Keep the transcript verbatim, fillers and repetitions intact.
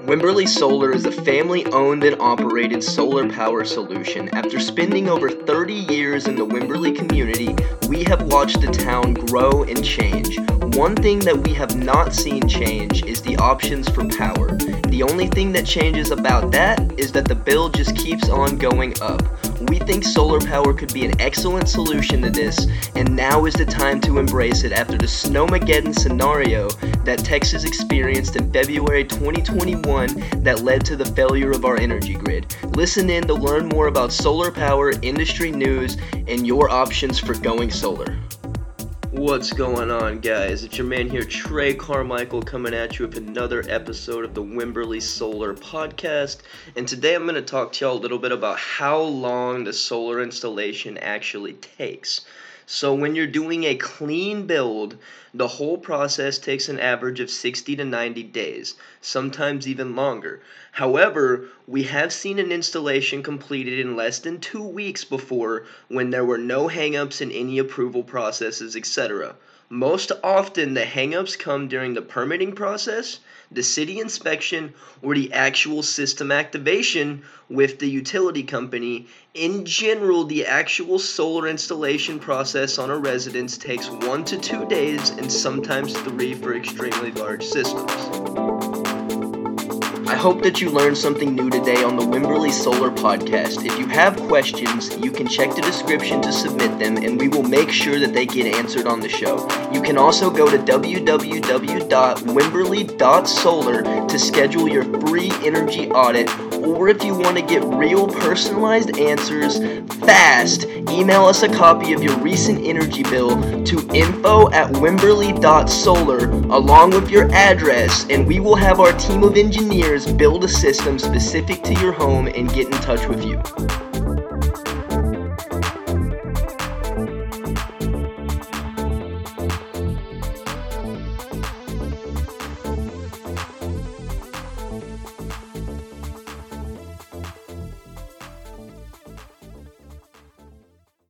Wimberley Solar is a family-owned and operated solar power solution. After spending over thirty years in the Wimberley community, we have watched the town grow and change. One thing that we have not seen change is the options for power. The only thing that changes about that is that the bill just keeps on going up. We think solar power could be an excellent solution to this, and now is the time to embrace it after the Snowmageddon scenario that Texas experienced in February twenty twenty-one that led to the failure of our energy grid. Listen in to learn more about solar power, industry news, and your options for going solar. What's going on, guys? It's your man here, Trey Carmichael, coming at you with another episode of the Wimberley Solar Podcast. And today I'm going to talk to y'all a little bit about how long the solar installation actually takes. So when you're doing a clean build, the whole process takes an average of sixty to ninety days, sometimes even longer. However, we have seen an installation completed in less than two weeks before when there were no hangups in any approval processes, et cetera. Most often, the hangups come during the permitting process, the city inspection, or the actual system activation with the utility company. In general, the actual solar installation process on a residence takes one to two days and sometimes three for extremely large systems. I hope that you learned something new today on the Wimberley Solar Podcast. If you have questions, you can check the description to submit them, and we will make sure that they get answered on the show. You can also go to w w w dot wimberley dot solar to schedule your free energy audit, or if you want to get real personalized answers fast, email us a copy of your recent energy bill to info at wimberley dot solar along with your address, and we will have our team of engineers build a system specific to your home and get in touch with you.